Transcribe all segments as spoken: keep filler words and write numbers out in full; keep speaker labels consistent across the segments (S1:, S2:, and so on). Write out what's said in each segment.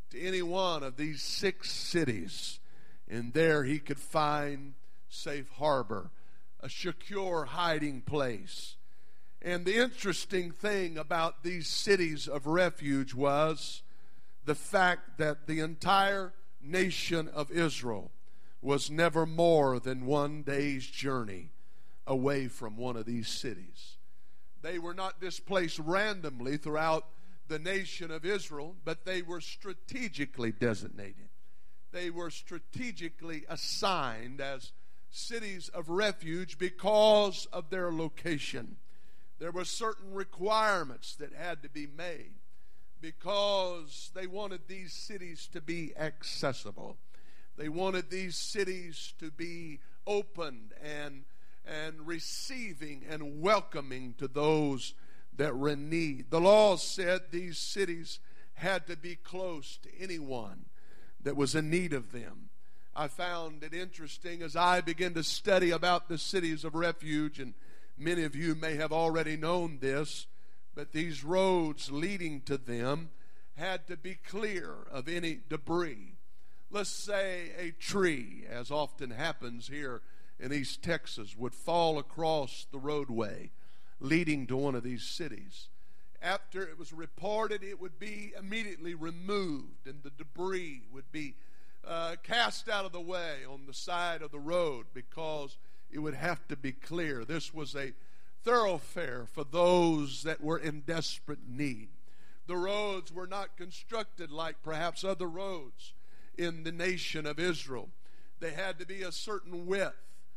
S1: to any one of these six cities, and there he could find safe harbor, a secure hiding place. And the interesting thing about these cities of refuge was the fact that the entire nation of Israel was never more than one day's journey away from one of these cities. They were not displaced randomly throughout the nation of Israel, but they were strategically designated. They were strategically assigned as cities of refuge because of their location. There were certain requirements that had to be made because they wanted these cities to be accessible. They wanted these cities to be opened and, and receiving and welcoming to those that were in need. The law said these cities had to be close to anyone that was in need of them. I found it interesting as I began to study about the cities of refuge, and many of you may have already known this, but these roads leading to them had to be clear of any debris. Let's say a tree, as often happens here in East Texas, would fall across the roadway leading to one of these cities. After it was reported, it would be immediately removed, and the debris would be uh, cast out of the way on the side of the road because it would have to be clear. This was a thoroughfare for those that were in desperate need. The roads were not constructed like perhaps other roads in the nation of Israel. They had to be a certain width,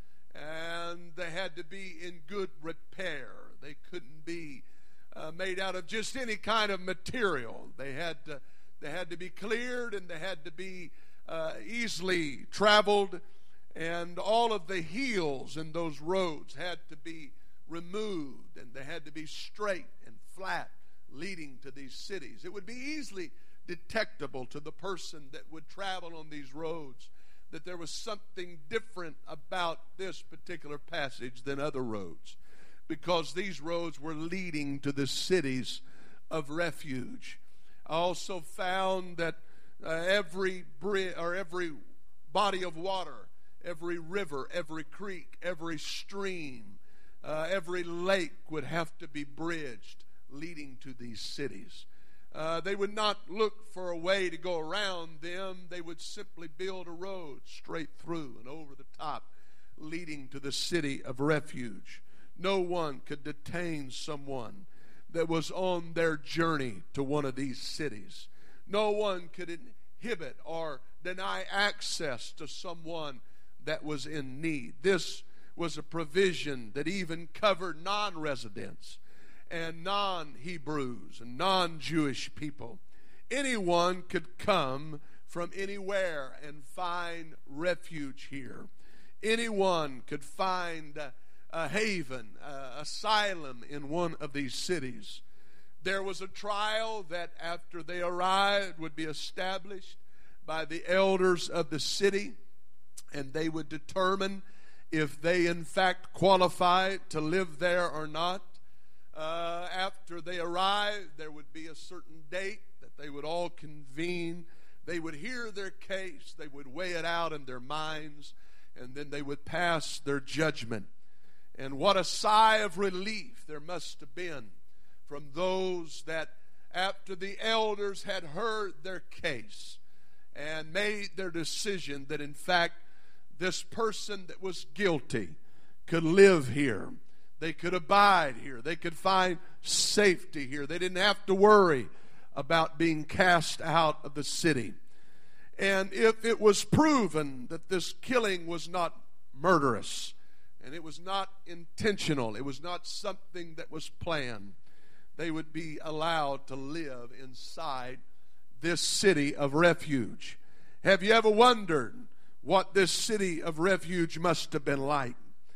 S1: and they had to be in good repair. They couldn't be uh, made out of just any kind of material. They had to, they had to be cleared, and they had to be uh, easily traveled, and all of the hills in those roads had to be removed, and they had to be straight and flat leading to these cities. It would be easily detectable to the person that would travel on these roads that there was something different about this particular passage than other roads, because these roads were leading to the cities of refuge. I also found that uh, every bridge or every body of water, every river, every creek, every stream, uh, every lake would have to be bridged leading to these cities. Uh, they would not look for a way to go around them. They would simply build a road straight through and over the top, leading to the city of refuge. No one could detain someone that was on their journey to one of these cities. No one could inhibit or deny access to someone that was in need. This was a provision that even covered non-residents and non-Hebrews and non-Jewish people. Anyone could come from anywhere and find refuge here. Anyone could find a, a haven, a, asylum in one of these cities. There was a trial that after they arrived would be established by the elders of the city, and they would determine if they in fact qualified to live there or not. Uh, after they arrived, there would be a certain date that they would all convene. They would hear their case. They would weigh it out in their minds, and then they would pass their judgment. And what a sigh of relief there must have been from those that after the elders had heard their case and made their decision that in fact this person that was guilty could live here. They could abide here. They could find safety here. They didn't have to worry about being cast out of the city. And if it was proven that this killing was not murderous, and it was not intentional, it was not something that was planned, they would be allowed to live inside this city of refuge. Have you ever wondered what this city of refuge must have been like?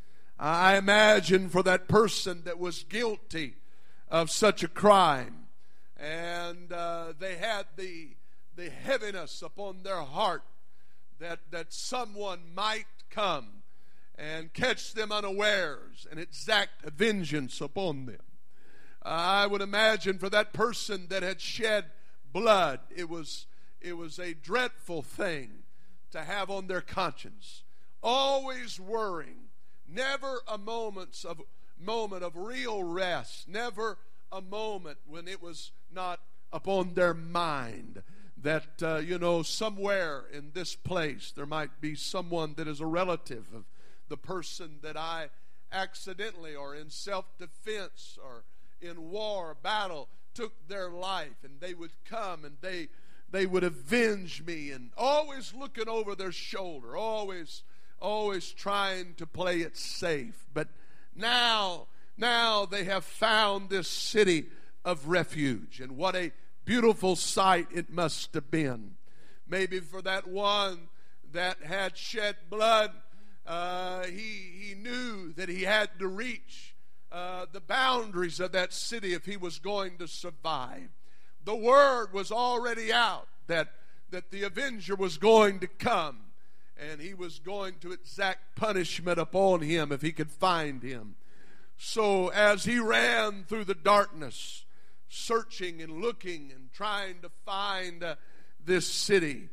S1: I imagine for that person that was guilty of such a crime, and uh, they had the the heaviness upon their heart that, that someone might come and catch them unawares and exact vengeance upon them. I would imagine for that person that had shed blood, it was it was a dreadful thing to have on their conscience. Always worrying, never a moments of moment of real rest, never a moment when it was not upon their mind that, uh, you know, somewhere in this place there might be someone that is a relative of the person that I accidentally or in self-defense or in war, battle, took their life, and they would come and they they would avenge me, and always looking over their shoulder, always always trying to play it safe. But now, now they have found this city of refuge, and what a beautiful sight it must have been. Maybe for that one that had shed blood, uh, he, he knew that he had to reach uh, the boundaries of that city if he was going to survive. The word was already out that, that the avenger was going to come, and he was going to exact punishment upon him if he could find him. So as he ran through the darkness, searching and looking and trying to find uh, this city,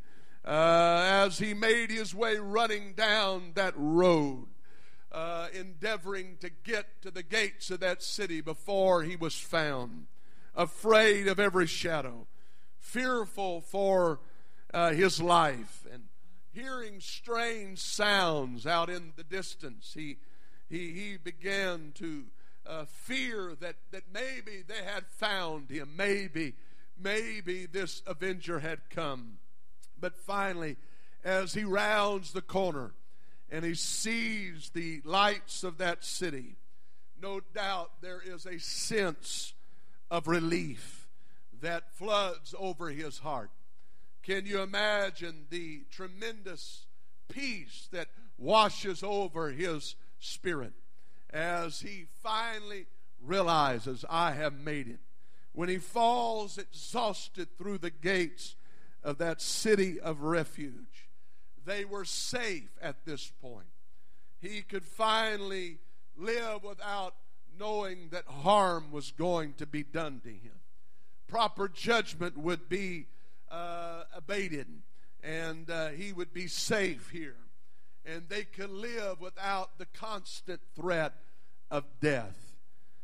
S1: uh, as he made his way running down that road, uh, endeavoring to get to the gates of that city before he was found, afraid of every shadow, fearful for uh, his life, and hearing strange sounds out in the distance, he he he began to uh, fear that that maybe they had found him, maybe maybe this avenger had come. But finally, as he rounds the corner and he sees the lights of that city, no doubt there is a sense of relief that floods over his heart. Can you imagine the tremendous peace that washes over his spirit as he finally realizes, I have made it? When he falls exhausted through the gates of that city of refuge, they were safe at this point. He could finally live without knowing that harm was going to be done to him. Proper judgment would be uh, abated, and uh, he would be safe here. And they could live without the constant threat of death.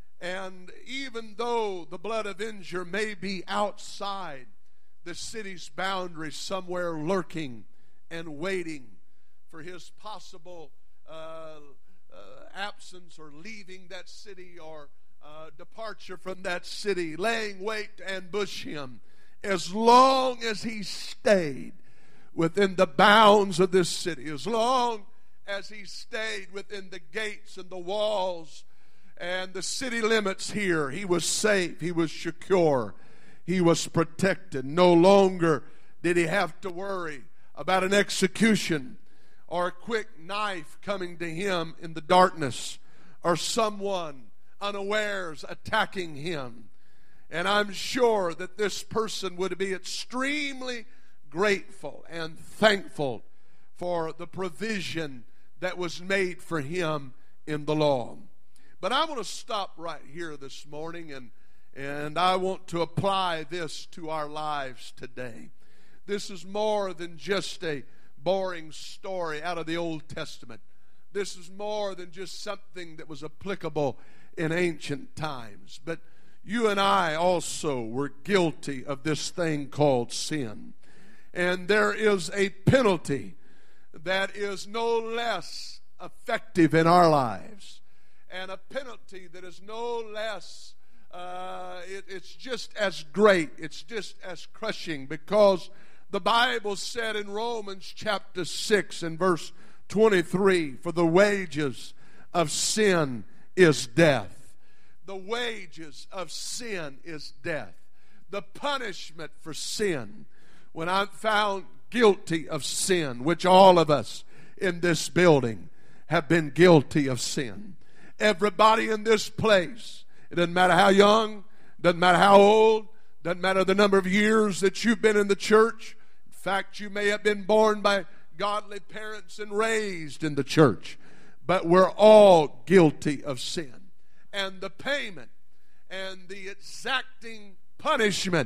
S1: And even though the blood avenger may be outside the city's boundaries, somewhere lurking and waiting for his possible uh, uh, absence or leaving that city or uh, departure from that city, laying wait to ambush him, as long as he stayed within the bounds of this city, as long as he stayed within the gates and the walls and the city limits here, he was safe, he was secure, he was protected. No longer did he have to worry about an execution or a quick knife coming to him in the darkness, or someone unawares attacking him. And I'm sure that this person would be extremely grateful and thankful for the provision that was made for him in the law. But I want to stop right here this morning, and, and I want to apply this to our lives today. This is more than just a boring story out of the Old Testament. This is more than just something that was applicable in ancient times. But you and I also were guilty of this thing called sin. And there is a penalty that is no less effective in our lives, and a penalty that is no less, uh, it, it's just as great, it's just as crushing, because the Bible said in Romans chapter six and verse twenty-three, for the wages of sin is death. The wages of sin is death. The punishment for sin, when I'm found guilty of sin, which all of us in this building have been guilty of sin. Everybody in this place, it doesn't matter how young, doesn't matter how old, doesn't matter the number of years that you've been in the church. In fact, you may have been born by godly parents and raised in the church, but we're all guilty of sin. And the payment and the exacting punishment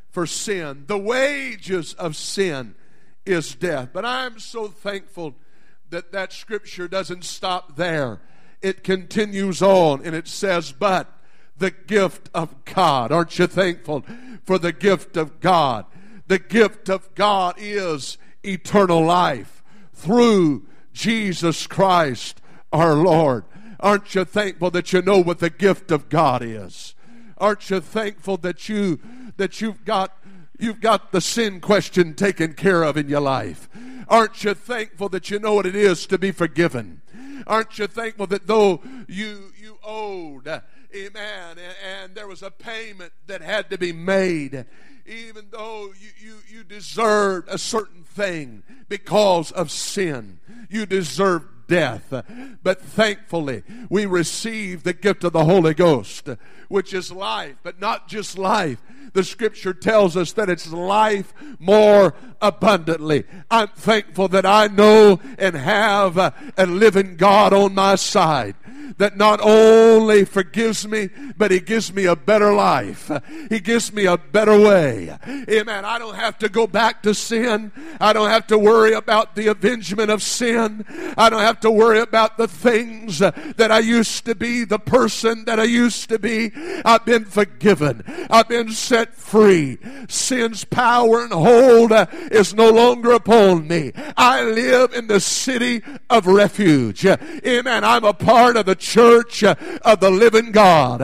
S1: for sin. The wages of sin is death. But I'm so thankful that that scripture doesn't stop there. It continues on and it says, but the gift of God. Aren't you thankful for the gift of God? The gift of God is eternal life through Jesus Christ our Lord. Aren't you thankful that you know what the gift of God is? Aren't you thankful that you that you've got you've got the sin question taken care of in your life? Aren't you thankful that you know what it is to be forgiven? Aren't you thankful that though you you owed, amen, and, and there was a payment that had to be made, even though you, you, you deserved a certain thing because of sin, you deserved death, but thankfully we receive the gift of the Holy Ghost, which is life, but not just life. The scripture tells us that it's life more abundantly. I'm thankful that I know and have a, a living God on my side that not only forgives me, but He gives me a better life. He gives me a better way. Amen. I don't have to go back to sin. I don't have to worry about the avengement of sin. I don't have to worry about the things that I used to be, the person that I used to be. I've been forgiven. I've been set free. Sin's power and hold is no longer upon me. I live in the city of refuge. Amen. I'm a part of the church of the living God.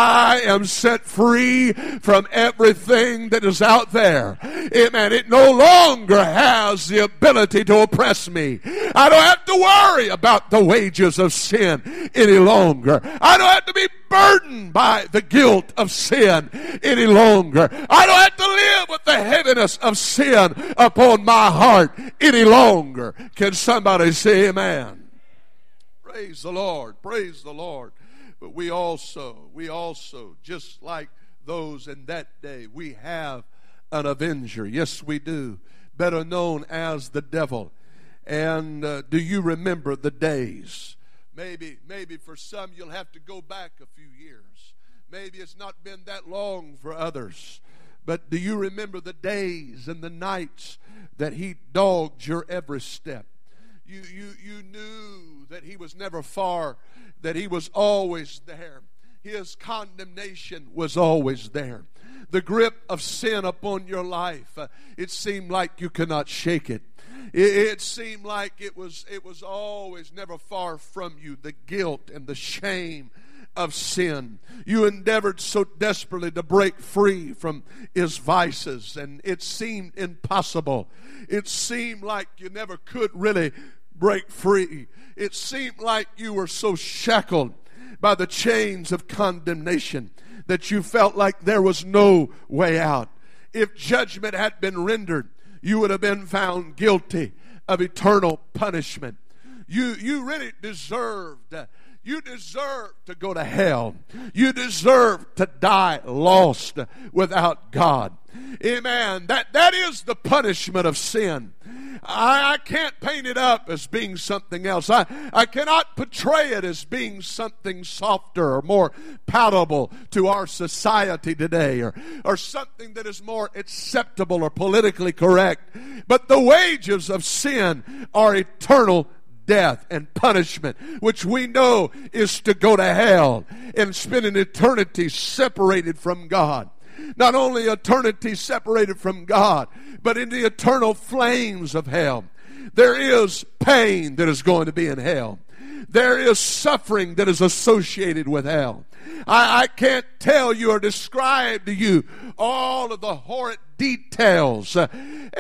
S1: I am set free from everything that is out there. Amen. It no longer has the ability to oppress me. I don't have to worry about the wages of sin any longer. I don't have to be burdened by the guilt of sin any longer. I don't have to live with the heaviness of sin upon my heart any longer. Can somebody say amen? Praise the Lord. Praise the Lord. But we also, we also, just like those in that day, we have an avenger. Yes, we do. Better known as the devil. And uh, do you remember the days? Maybe, maybe for some you'll have to go back a few years. Maybe it's not been that long for others. But do you remember the days and the nights that he dogged your every step? You, you, you knew that he was never far, that he was always there. His condemnation was always there. The grip of sin upon your life, uh, it seemed like you could not shake it. It, it seemed like it was, it was always never far from you, the guilt and the shame of sin. You endeavored so desperately to break free from his vices, and it seemed impossible. It seemed like you never could really break free. It seemed like you were so shackled by the chains of condemnation that you felt like there was no way out. If judgment had been rendered, you would have been found guilty of eternal punishment. You, you really deserved uh, You deserve to go to hell. You deserve to die lost without God. Amen. That, that is the punishment of sin. I, I can't paint it up as being something else. I, I cannot portray it as being something softer or more palatable to our society today, or, or something that is more acceptable or politically correct. But the wages of sin are eternal death and punishment, which we know is to go to hell and spend an eternity separated from God. Not only eternity separated from God, but in the eternal flames of hell. There is pain that is going to be in hell. There is suffering that is associated with hell. I, I can't tell you or describe to you all of the horrid details uh,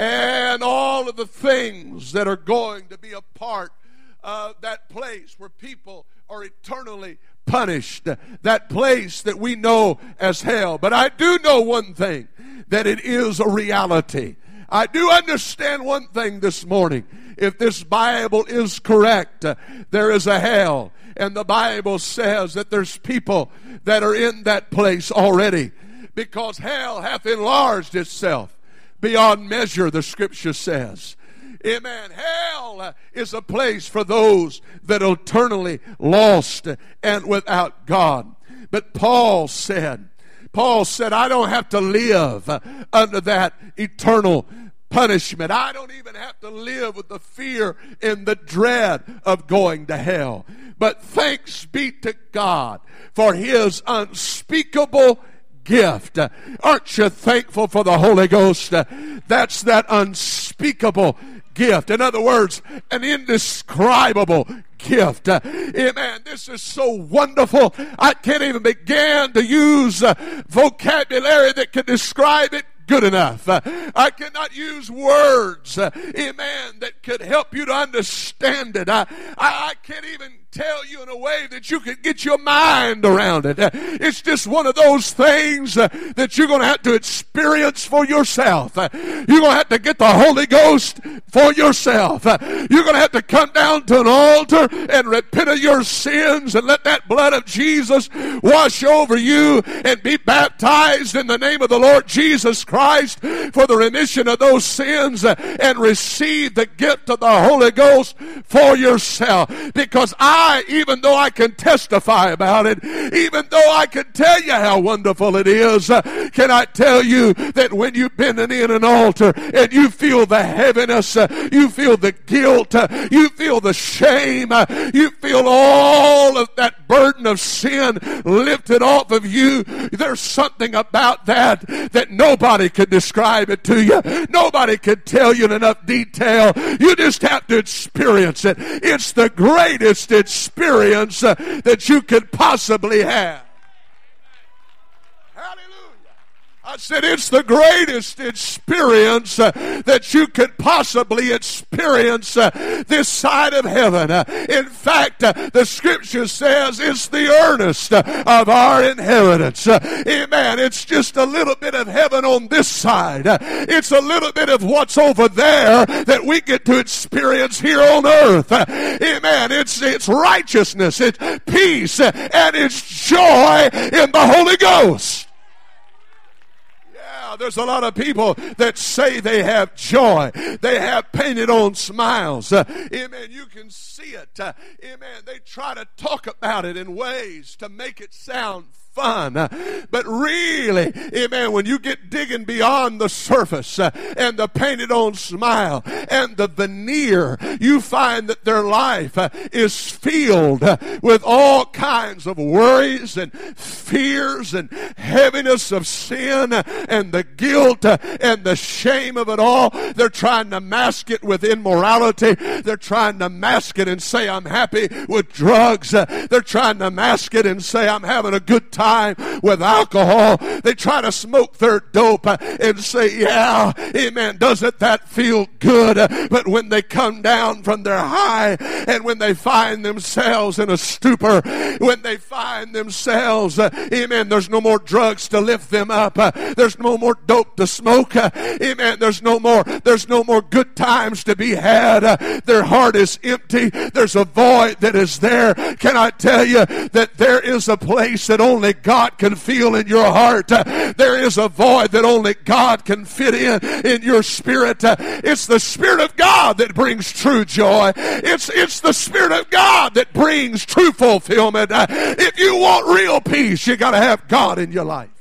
S1: and all of the things that are going to be a part of that place where people are eternally punished, that place that we know as hell. But I do know one thing, that it is a reality. I do understand one thing this morning. If this Bible is correct, uh, there is a hell. And the Bible says that there's people that are in that place already, because hell hath enlarged itself beyond measure, the scripture says. Amen. Hell uh, is a place for those that are eternally lost and without God. But Paul said, Paul said, I don't have to live under that eternal punishment. I don't even have to live with the fear and the dread of going to hell. But thanks be to God for His unspeakable gift. Aren't you thankful for the Holy Ghost? That's that unspeakable gift. In other words, an indescribable gift. Amen. This is so wonderful. I can't even begin to use uh, vocabulary that can describe it good enough. Uh, I cannot use words, uh, amen, that could help you to understand it. I, I, I can't even tell you in a way that you can get your mind around it. Uh, it's just one of those things uh, that you're going to have to experience for yourself. Uh, you're going to have to get the Holy Ghost for yourself. Uh, you're going to have to come down to an altar and repent of your sins and let that blood of Jesus wash over you and be baptized in the name of the Lord Jesus Christ for the remission of those sins, uh, and receive the gift of the Holy Ghost for yourself. Because I, even though I can testify about it, even though I can tell you how wonderful it is, uh, can I tell you that when you've been in an altar and you feel the heaviness, uh, you feel the guilt, uh, you feel the shame, uh, you feel all of that burden of sin lifted off of you, there's something about that that nobody could describe it to you. Nobody could tell you in enough detail. You just have to experience it. It's the greatest experience uh, that you could possibly have. I said it's the greatest experience uh, that you could possibly experience uh, this side of heaven. Uh, in fact, uh, the Scripture says it's the earnest uh, of our inheritance. Uh, amen. It's just a little bit of heaven on this side. Uh, it's a little bit of what's over there that we get to experience here on earth. Uh, amen. It's, it's righteousness, it's peace, uh, and it's joy in the Holy Ghost. There's a lot of people that say they have joy. They have painted on smiles. Uh, amen. You can see it. Uh, amen. They try to talk about it in ways to make it sound fun. Uh, but really, amen, when you get digging beyond the surface uh, and the painted on smile and the veneer, you find that their life uh, is filled uh, with all kinds of worries and fears and heaviness of sin uh, and the guilt uh, and the shame of it all. They're trying to mask it with immorality. They're trying to mask it and say, I'm happy with drugs. Uh, they're trying to mask it and say, I'm having a good time with alcohol. They try to smoke their dope uh, and say, yeah, amen, doesn't that feel good? Uh, but when they come down from their high and when they find themselves in a stupor, when they find themselves, uh, amen, there's no more drugs to lift them up. Uh, there's no more dope to smoke. Uh, amen, there's no more, there's no more good times to be had. Uh, their heart is empty. There's a void that is there. Can I tell you that there is a place that only God can feel in your heart? Uh, there is a void that only God can fit in in your spirit. Uh, it's the Spirit of God that brings true joy. It's it's the Spirit of God that brings true fulfillment. Uh, if you want real peace, you got to have God in your life.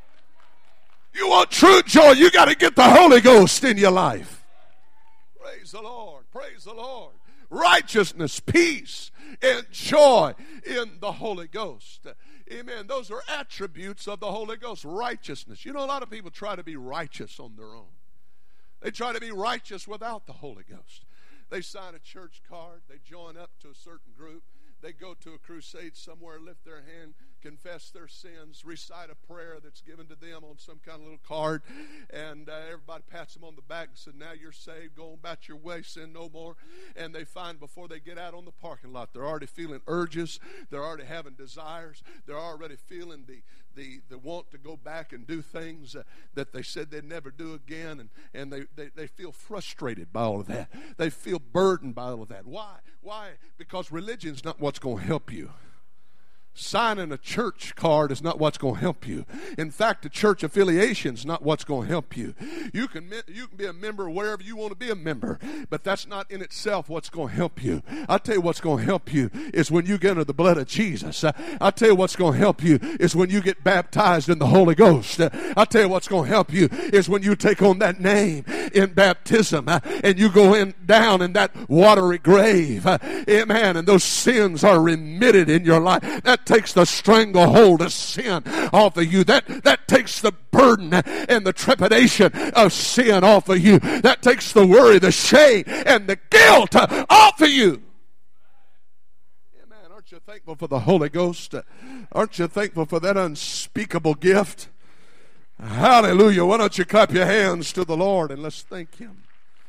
S1: You want true joy, you got to get the Holy Ghost in your life. Praise the Lord. Praise the Lord. Righteousness, peace, and joy in the Holy Ghost. Amen. Those are attributes of the Holy Ghost. Righteousness. You know, a lot of people try to be righteous on their own. They try to be righteous without the Holy Ghost. They sign a church card. They join up to a certain group. They go to a crusade somewhere, lift their hand, confess their sins, recite a prayer that's given to them on some kind of little card, and uh, everybody pats them on the back and says, now you're saved, go on about your way, sin no more. And they find before they get out on the parking lot, they're already feeling urges, they're already having desires, they're already feeling the the, the want to go back and do things uh, that they said they'd never do again, and, and they, they, they feel frustrated by all of that. They feel burdened by all of that. Why? Why? Because religion's not what's going to help you. Signing a church card is not what's going to help you. In fact, a church affiliation is not what's going to help you. You can, you can be a member wherever you want to be a member, but that's not in itself what's going to help you. I'll tell you what's going to help you is when you get under the blood of Jesus. I'll tell you what's going to help you is when you get baptized in the Holy Ghost. I'll tell you what's going to help you is when you take on that name in baptism and you go in down in that watery grave. Amen. And those sins are remitted in your life. That takes the stranglehold of sin off of you. That, that takes the burden and the trepidation of sin off of you. That takes the worry, the shame, and the guilt off of you. Amen. Aren't you thankful for the Holy Ghost? Aren't you thankful for that unspeakable gift? Hallelujah. Why don't you clap your hands to the Lord and let's thank Him.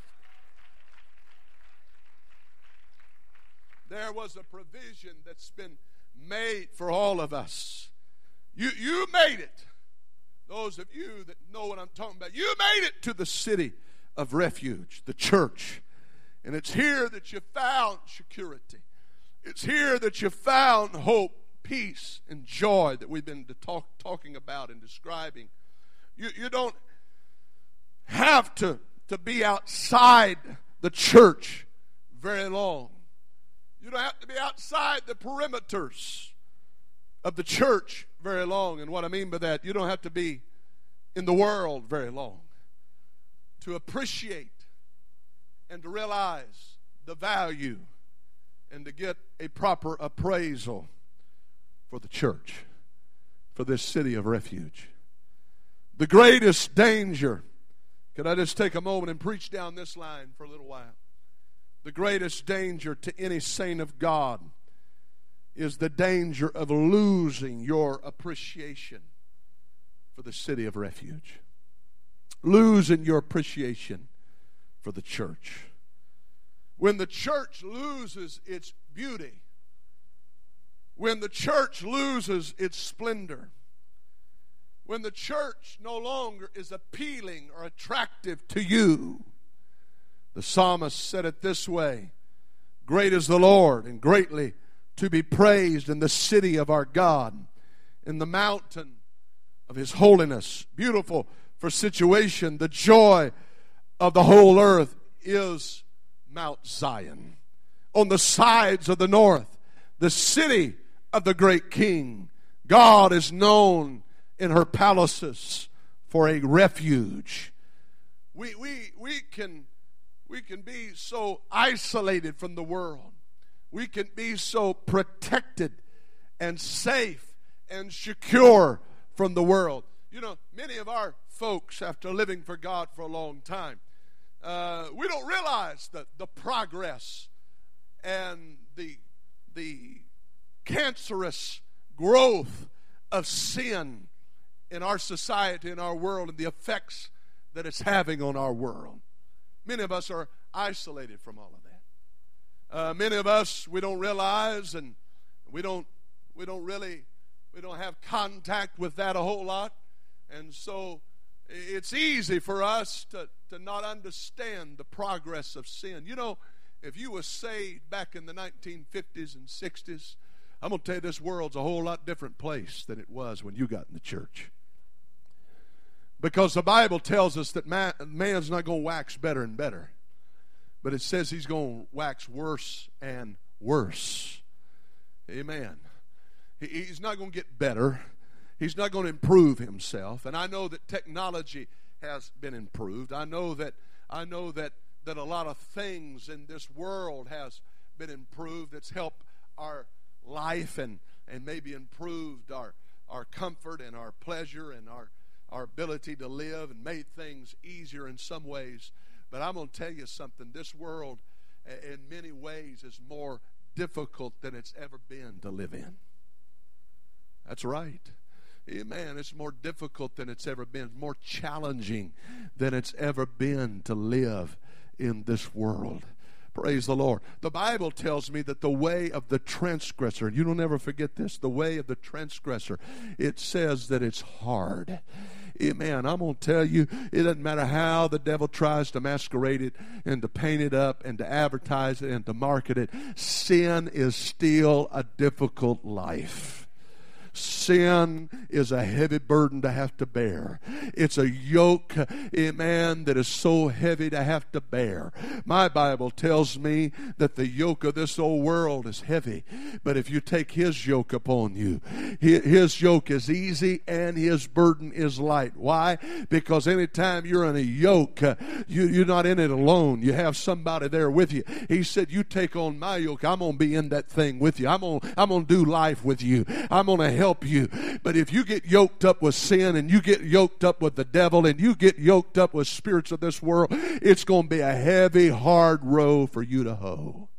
S1: There was a provision that's been made for all of us. You, you made it. Those of you that know what I'm talking about, you made it to the city of refuge, the church. And it's here that you found security. It's here that you found hope, peace, and joy that we've been to talk, talking about and describing. You, you don't have to, to be outside the church very long. You don't have to be outside the perimeters of the church very long. And what I mean by that, you don't have to be in the world very long to appreciate and to realize the value and to get a proper appraisal for the church, for this city of refuge. The greatest danger, could I just take a moment and preach down this line for a little while? The greatest danger to any saint of God is the danger of losing your appreciation for the city of refuge. Losing your appreciation for the church. When the church loses its beauty, when the church loses its splendor, when the church no longer is appealing or attractive to you, the psalmist said it this way: great is the Lord and greatly to be praised in the city of our God, in the mountain of His holiness. Beautiful for situation. The joy of the whole earth is Mount Zion. On the sides of the north, the city of the great King. God is known in her palaces for a refuge. We, we, we can... We can be so isolated from the world. We can be so protected and safe and secure from the world. You know, many of our folks, after living for God for a long time, uh, we don't realize the, the progress and the, the cancerous growth of sin in our society, in our world, and the effects that it's having on our world. Many of us are isolated from all of that. Uh, many of us, we don't realize, and we don't, we don't really, we don't have contact with that a whole lot. And so it's easy for us to, to not understand the progress of sin. You know, if you were saved back in the nineteen fifties and sixties, I'm going to tell you this world's a whole lot different place than it was when you got in the church. Because the Bible tells us that man, man's not going to wax better and better. But it says he's going to wax worse and worse. Amen. He, he's not going to get better. He's not going to improve himself. And I know that technology has been improved. I know that I know that, that a lot of things in this world has been improved that's helped our life and, and maybe improved our, our comfort and our pleasure and our our ability to live and made things easier in some ways. But I'm going to tell you something. This world, in many ways, is more difficult than it's ever been to live in. That's right. Amen. It's more difficult than it's ever been. More challenging than it's ever been to live in this world. Praise the Lord. The Bible tells me that the way of the transgressor, and you don't ever forget this, the way of the transgressor, it says that it's hard. Amen. I'm going to tell you, it doesn't matter how the devil tries to masquerade it and to paint it up and to advertise it and to market it. Sin is still a difficult life. Sin is a heavy burden to have to bear. It's a yoke, amen, that is so heavy to have to bear. My Bible tells me that the yoke of this old world is heavy, but if you take His yoke upon you, His yoke is easy and His burden is light. Why? Because anytime you're in a yoke, you, you're not in it alone. You have somebody there with you. He said, you take on my yoke, I'm going to be in that thing with you. I'm going I'm going to do life with you. I'm going to help you. But if you get yoked up with sin and you get yoked up with the devil and you get yoked up with spirits of this world, it's going to be a heavy, hard row for you to hoe.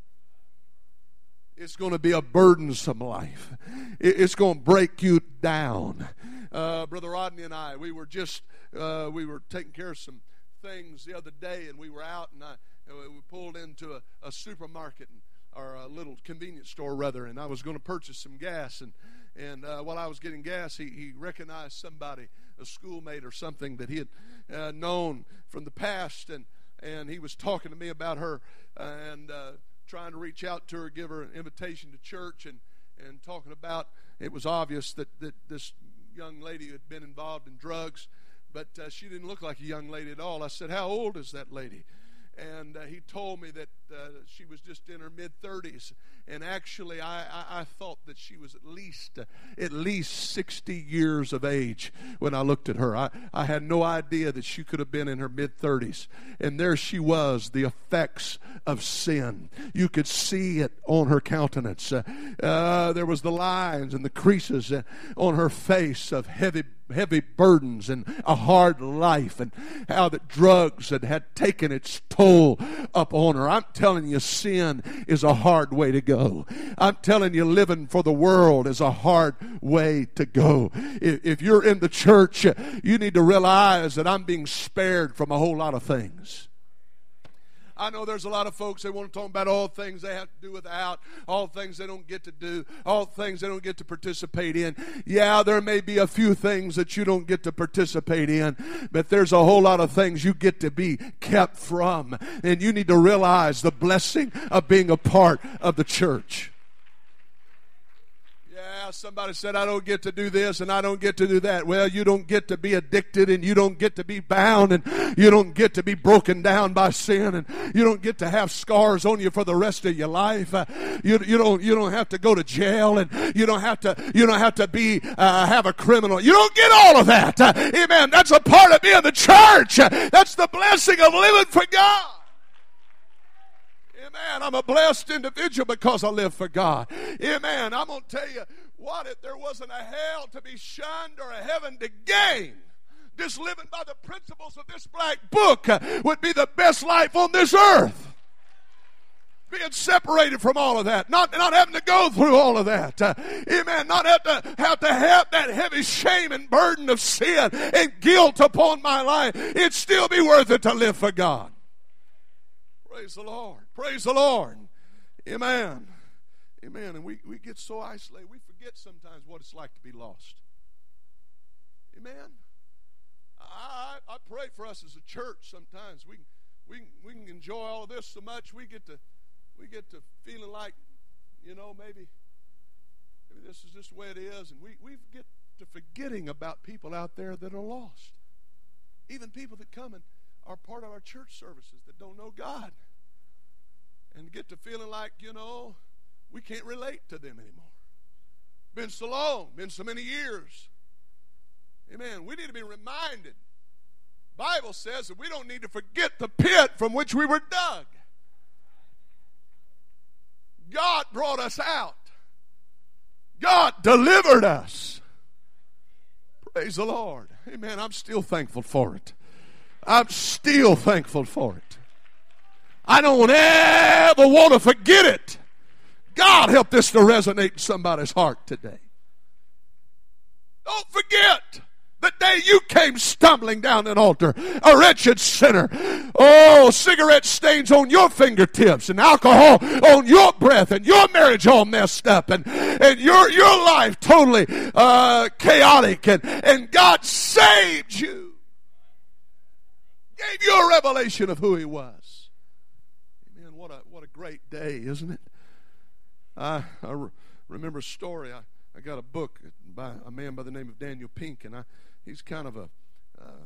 S1: It's going to be a burdensome life. It's going to break you down. Uh, Brother Rodney and I, we were just, uh, we were taking care of some things the other day, and we were out, and I, we pulled into a, a supermarket, and, or a little convenience store, rather, and I was going to purchase some gas, and and uh, while I was getting gas, he, he recognized somebody, a schoolmate or something that he had uh, known from the past, and, and he was talking to me about her, uh, and uh, trying to reach out to her, give her an invitation to church, and, and talking about, it was obvious that, that this young lady had been involved in drugs, but uh, she didn't look like a young lady at all. I said, how old is that lady? And uh, he told me that uh, she was just in her mid-thirties. And actually, I, I, I thought that she was at least uh, at least sixty years of age when I looked at her. I, I had no idea that she could have been in her mid-thirties. And there she was, the effects of sin. You could see it on her countenance. Uh, uh, there was the lines and the creases uh, on her face of heavy heavy burdens and a hard life, and how that drugs had, had taken its toll up on her. I'm telling you, sin is a hard way to go. I'm telling you, living for the world is a hard way to go. If, if you're in the church, you need to realize that I'm being spared from a whole lot of things. I know there's a lot of folks that want to talk about all things they have to do without, all things they don't get to do, all things they don't get to participate in. Yeah, there may be a few things that you don't get to participate in, but there's a whole lot of things you get to be kept from. And you need to realize the blessing of being a part of the church. Yeah, somebody said, I don't get to do this and I don't get to do that. Well, you don't get to be addicted, and you don't get to be bound, and you don't get to be broken down by sin, and you don't get to have scars on you for the rest of your life. Uh, you, you don't you don't have to go to jail, and you don't have to you don't have to be uh, have a criminal. You don't get all of that. Uh, amen. That's a part of being the church. Uh, that's the blessing of living for God. Amen. I'm a blessed individual because I live for God. Amen. I'm going to tell you what, if there wasn't a hell to be shunned or a heaven to gain, just living by the principles of this black book uh, would be the best life on this earth. Being separated from all of that, not, not having to go through all of that. Uh, amen. Not have to have to have that heavy shame and burden of sin and guilt upon my life. It'd still be worth it to live for God. Praise the Lord. Praise the Lord. Amen. Amen. And we, we get so isolated, we forget sometimes what it's like to be lost. Amen. I, I, I pray for us as a church sometimes. We, we, we can enjoy all of this so much, we get to we get to feeling like, you know, maybe, maybe this is just the way it is. And we, we get to forgetting about people out there that are lost. Even people that come and are part of our church services that don't know God, and get to feeling like, you know, we can't relate to them anymore. Been so long, been so many years. Amen. We need to be reminded. The Bible says that we don't need to forget the pit from which we were dug. God brought us out. God delivered us. Praise the Lord. Amen. I'm still thankful for it. I'm still thankful for it. I don't ever want to forget it. God, help this to resonate in somebody's heart today. Don't forget the day you came stumbling down an altar, a wretched sinner. Oh, cigarette stains on your fingertips, and alcohol on your breath, and your marriage all messed up, and, and your, your life totally uh, chaotic, and, and God saved you. Gave you a revelation of who He was. Amen. What a what a great day, isn't it? I, I re- remember a story. I, I got a book by a man by the name of Daniel Pink, and I, he's kind of a, uh,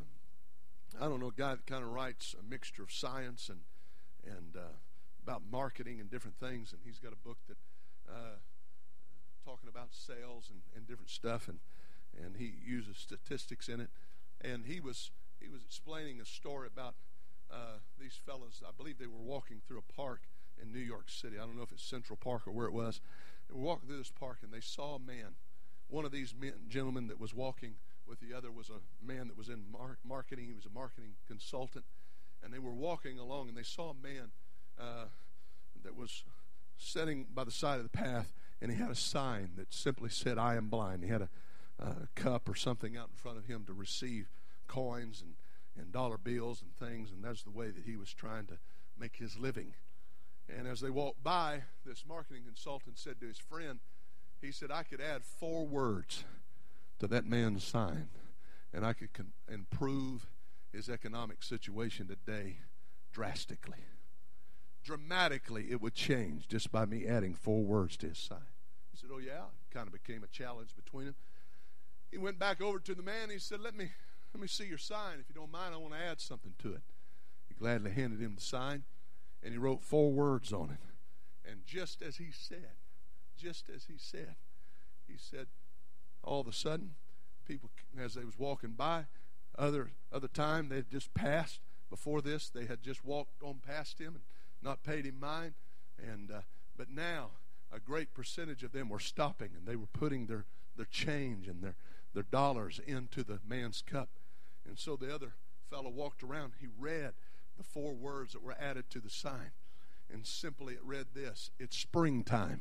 S1: I don't know, a guy that kind of writes a mixture of science and and uh, about marketing and different things, and he's got a book that uh, talking about sales and, and different stuff, and and he uses statistics in it, and he was he was explaining a story about uh, these fellas. I believe they were walking through a park in New York City. I don't know if it's Central Park or where it was. They were walking through this park, and they saw a man. One of these men, gentlemen that was walking with the other was a man that was in mar- marketing. He was a marketing consultant. And they were walking along, and they saw a man uh, that was sitting by the side of the path, and he had a sign that simply said, "I am blind." He had a uh, cup or something out in front of him to receive coins and, and dollar bills and things, and that's the way that he was trying to make his living. And as they walked by, this marketing consultant said to his friend, he said, "I could add four words to that man's sign, and I could con- improve his economic situation today drastically. Dramatically, it would change just by me adding four words to his sign." He said, "Oh, yeah?" It kind of became a challenge between them. He went back over to the man. He said, let me, let me see your sign. If you don't mind, I want to add something to it. He gladly handed him the sign, and he wrote four words on it. And just as he said, just as he said, he said, all of a sudden, people, as they was walking by, other other time they had just passed. Before this, they had just walked on past him and not paid him mind. And uh, but now, a great percentage of them were stopping, and they were putting their, their change and their, their dollars into the man's cup. And so the other fellow walked around. He read the four words that were added to the sign. And simply it read this: "It's springtime,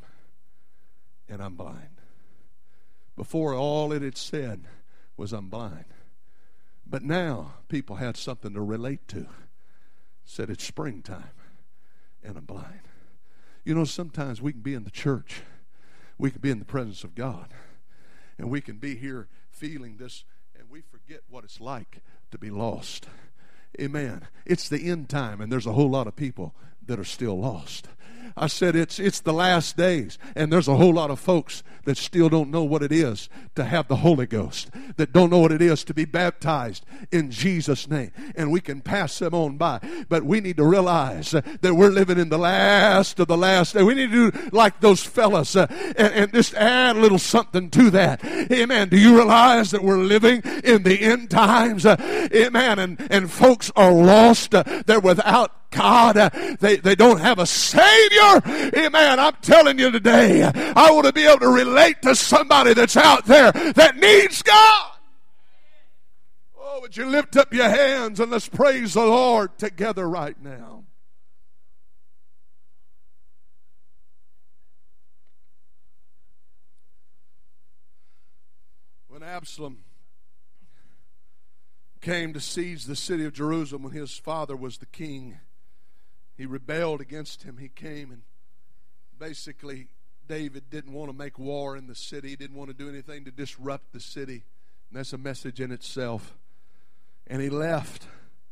S1: and I'm blind." Before, all it had said was, "I'm blind." But now people had something to relate to. It said, "It's springtime, and I'm blind." You know, sometimes we can be in the church, we can be in the presence of God, and we can be here feeling this, and we forget what it's like to be lost. Amen. It's the end time, and there's a whole lot of people that are still lost. I said it's it's the last days, and there's a whole lot of folks that still don't know what it is to have the Holy Ghost, that don't know what it is to be baptized in Jesus' name, and we can pass them on by. But we need to realize that we're living in the last of the last day. We need to do like those fellas uh, and, and just add a little something to that. Amen. Do you realize that we're living in the end times? Uh, amen. And, and folks are lost. Uh, they're without God. Uh, they, they don't have a Savior. Amen. I'm telling you today, I want to be able to relate to somebody that's out there that needs God. Oh, would you lift up your hands and let's praise the Lord together right now. When Absalom came to seize the city of Jerusalem, when his father was the king, he rebelled against him. He came, and basically David didn't want to make war in the city. He didn't want to do anything to disrupt the city. And that's a message in itself. And he left.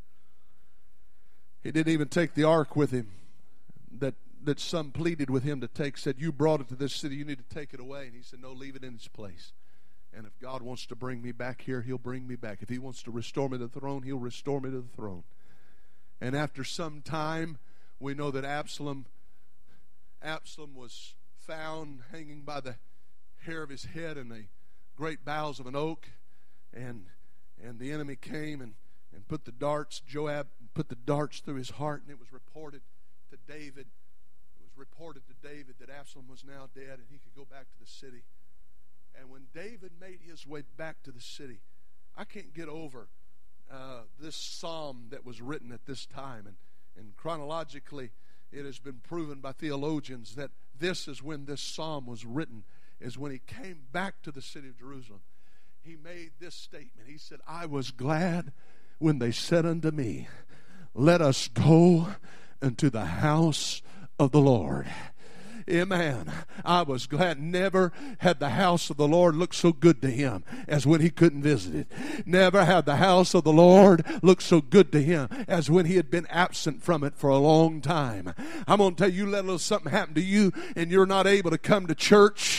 S1: He didn't even take the ark with him that, that some pleaded with him to take. Said, "You brought it to this city. You need to take it away." And he said, "No, leave it in its place. And if God wants to bring me back here, He'll bring me back. If He wants to restore me to the throne, He'll restore me to the throne." And after some time, we know that Absalom, Absalom was found hanging by the hair of his head in the great boughs of an oak. And and the enemy came and, and put the darts, Joab put the darts through his heart, and it was reported to David. It was reported to David that Absalom was now dead and he could go back to the city. And when David made his way back to the city, I can't get over uh, this psalm that was written at this time. And, and chronologically, it has been proven by theologians that this is when this psalm was written, is when he came back to the city of Jerusalem. He made this statement. He said, "I was glad when they said unto me, let us go into the house of the Lord." Amen. I was glad. Never had the house of the Lord looked so good to him as when he couldn't visit it. Never had the house of the Lord looked so good to him as when he had been absent from it for a long time. I'm going to tell you, let a little something happen to you and you're not able to come to church.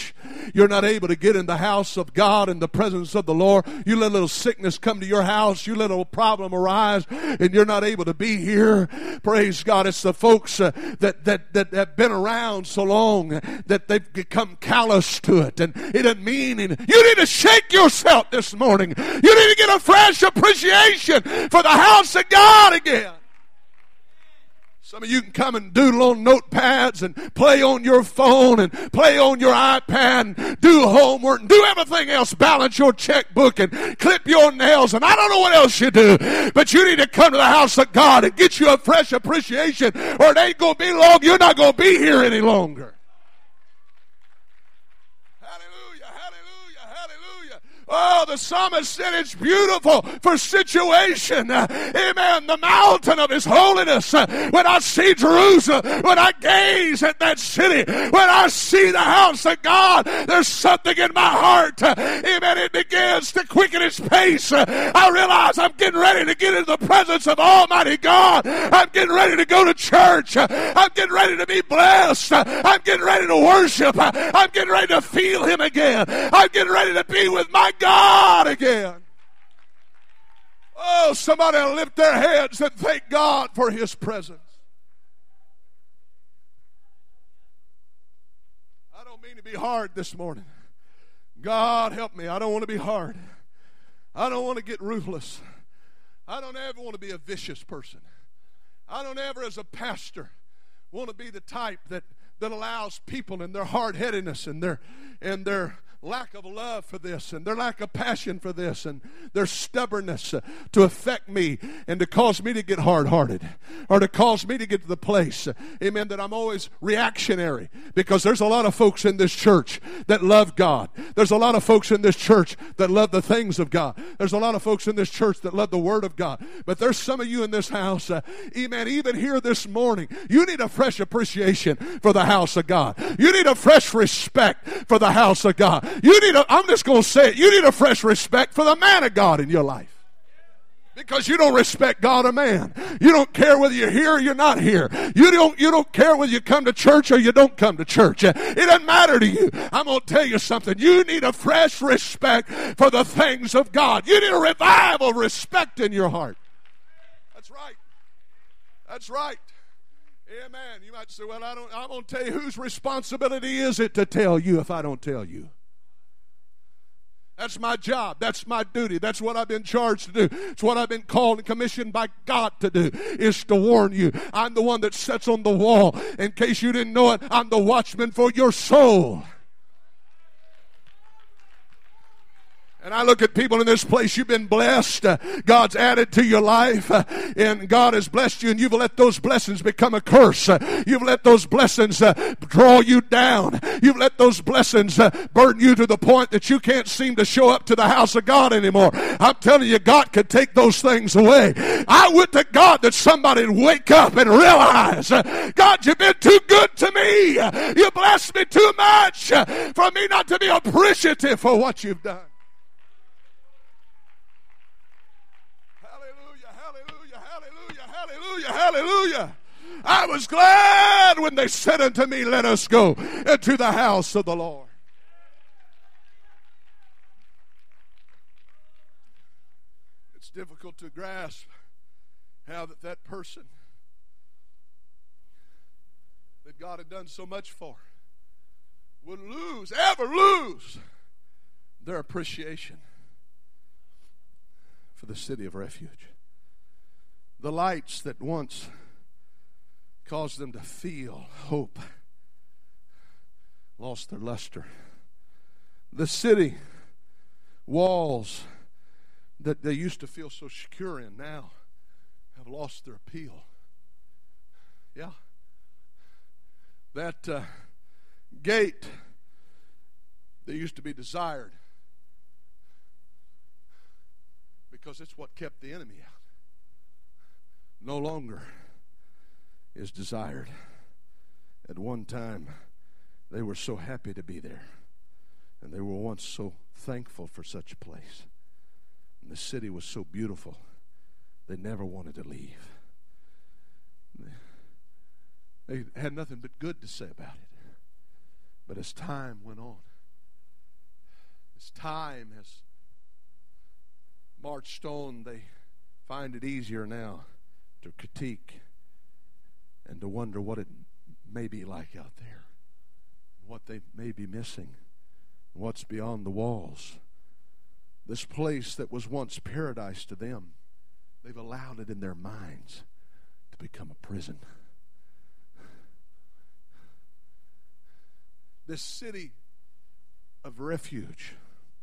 S1: you're not able to get in the house of God in the presence of the Lord. You let a little sickness come to your house. You let a little problem arise and you're not able to be here. Praise God. It's the folks uh, that, that, that have been around so long that they've become callous to it. And it doesn't mean anything. You need to shake yourself this morning. You need to get a fresh appreciation for the house of God again. Some of you can come and doodle on notepads and play on your phone and play on your iPad and do homework and do everything else, balance your checkbook and clip your nails, and I don't know what else you do. But you need to come to the house of God and get you a fresh appreciation, or it ain't going to be long. You're not going to be here any longer. Oh, the psalmist said it's beautiful for situation. Uh, amen. The mountain of His holiness. Uh, when I see Jerusalem, when I gaze at that city, when I see the house of God, there's something in my heart. Uh, amen. It begins to quicken its pace. Uh, I realize I'm getting ready to get into the presence of Almighty God. I'm getting ready to go to church. Uh, I'm getting ready to be blessed. Uh, I'm getting ready to worship. Uh, I'm getting ready to feel Him again. I'm getting ready to be with my God again. Oh, somebody will lift their heads and thank God for His presence. I don't mean to be hard this morning. God help me. I don't want to be hard. I don't want to get ruthless. I don't ever want to be a vicious person. I don't ever, as a pastor, want to be the type that, that allows people in their hard-headedness and their and their lack of love for this and their lack of passion for this and their stubbornness uh, to affect me and to cause me to get hard-hearted or to cause me to get to the place, uh, amen, that I'm always reactionary, because there's a lot of folks in this church that love God. There's a lot of folks in this church that love the things of God. There's a lot of folks in this church that love the Word of God. But there's some of you in this house, uh, amen, even here this morning, you need a fresh appreciation for the house of God. You need a fresh respect for the house of God. You need a, I'm just going to say it, you need a fresh respect for the man of God in your life. Because you don't respect God or man. You don't care whether you're here or you're not here. You don't, you don't care whether you come to church or you don't come to church. It doesn't matter to you. I'm going to tell you something. You need a fresh respect for the things of God. You need a revival respect in your heart. That's right. That's right. Amen. You might say, well, I don't, I'm going to tell you, whose responsibility is it to tell you if I don't tell you? That's my job. That's my duty. That's what I've been charged to do. It's what I've been called and commissioned by God to do, is to warn you. I'm the one that sits on the wall. In case you didn't know it, I'm the watchman for your soul. And I look at people in this place, you've been blessed. Uh, God's added to your life. Uh, and God has blessed you, and you've let those blessings become a curse. Uh, you've let those blessings uh, draw you down. You've let those blessings uh, burden you to the point that you can't seem to show up to the house of God anymore. I'm telling you, God could take those things away. I would to God that somebody would wake up and realize, uh, God, you've been too good to me. Uh, you blessed me too much uh, for me not to be appreciative for what you've done. Hallelujah. I was glad when they said unto me, let us go into the house of the Lord. It's difficult to grasp how that, that person that God had done so much for would lose, ever lose their appreciation for the city of refuge. The lights that once caused them to feel hope lost their luster. The city walls that they used to feel so secure in now have lost their appeal. Yeah. That uh, gate that used to be desired because it's what kept the enemy out, no longer is desired. At one time, they were so happy to be there, and they were once so thankful for such a place. And the city was so beautiful, they never wanted to leave. They had nothing but good to say about it. But as time went on, As time has marched on, they find it easier now to critique and to wonder what it may be like out there, what they may be missing, what's beyond the walls. This place that was once paradise to them, they've allowed it in their minds to become a prison. This city of refuge,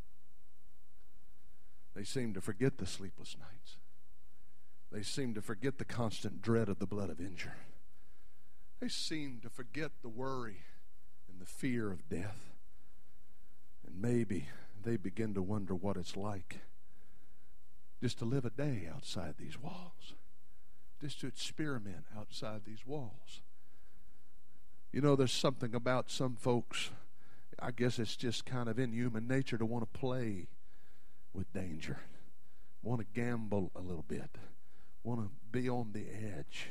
S1: they seem to forget the sleepless nights. They seem to forget the constant dread of the blood avenger. They seem to forget the worry and the fear of death. And maybe they begin to wonder what it's like just to live a day outside these walls, just to experiment outside these walls. You know, there's something about some folks, I guess it's just kind of in human nature to want to play with danger, want to gamble a little bit, want to be on the edge.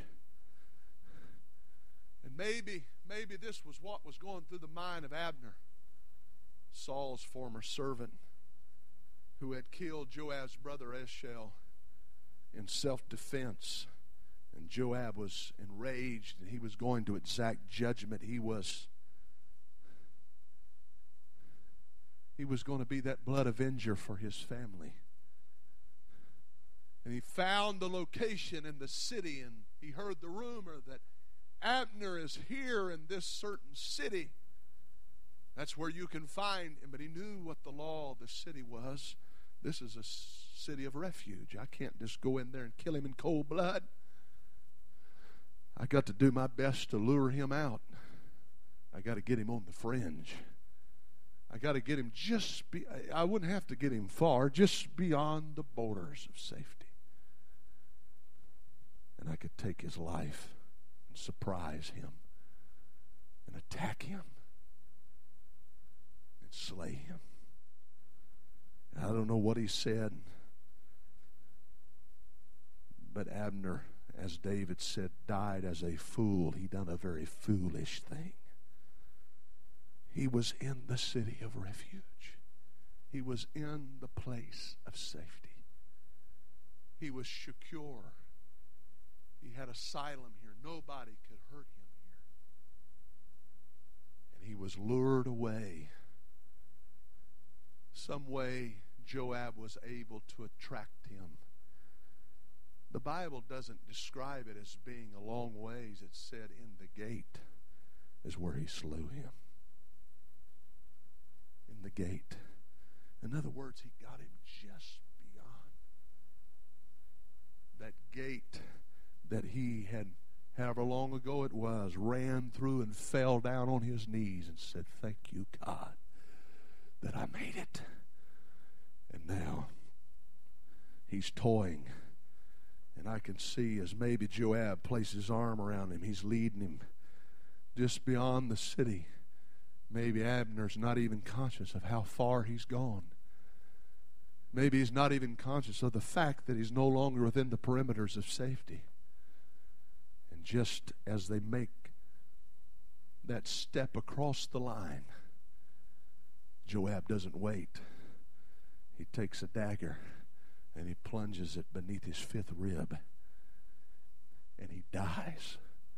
S1: And maybe, maybe this was what was going through the mind of Abner, Saul's former servant, who had killed Joab's brother Eschel in self-defense. And Joab was enraged, and he was going to exact judgment. He was, he was going to be that blood avenger for his family. And he found the location in the city, and he heard the rumor that Abner is here in this certain city. That's where you can find him. But he knew what the law of the city was. This is a city of refuge. I can't just go in there and kill him in cold blood. I got to do my best to lure him out. I got to get him on the fringe. I got to get him just be, I wouldn't have to get him far, just beyond the borders of safety. And I could take his life and surprise him and attack him and slay him. And I don't know what he said, but Abner, as David said, died as a fool. He done a very foolish thing. He was in the city of refuge. He was in the place of safety. He was secure. He had asylum here. Nobody could hurt him here. And he was lured away. Some way Joab was able to attract him. The Bible doesn't describe it as being a long ways. It said in the gate is where he slew him. In the gate. In other words, he got him just beyond that gate that he had, however long ago it was, ran through and fell down on his knees and said, "Thank you, God, that I made it." And now he's toying. And I can see as maybe Joab placed his arm around him, he's leading him just beyond the city. Maybe Abner's not even conscious of how far he's gone. Maybe he's not even conscious of the fact that he's no longer within the perimeters of safety. And just as they make that step across the line, Joab doesn't wait. He takes a dagger and he plunges it beneath his fifth rib. And he dies